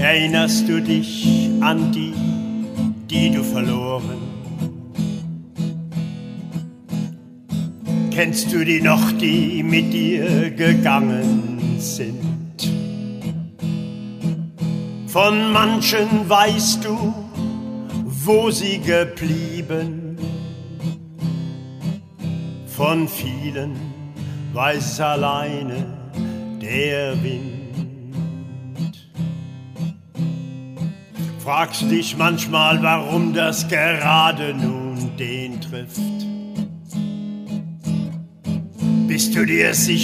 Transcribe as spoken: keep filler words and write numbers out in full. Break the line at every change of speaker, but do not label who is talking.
Erinnerst du dich an die, die du verloren? Kennst du die noch, die mit dir gegangen sind? Von manchen weißt du, wo sie geblieben. Von vielen weiß alleine der Wind. Fragst du dich manchmal, warum das gerade nun den trifft? Bist du dir sicher?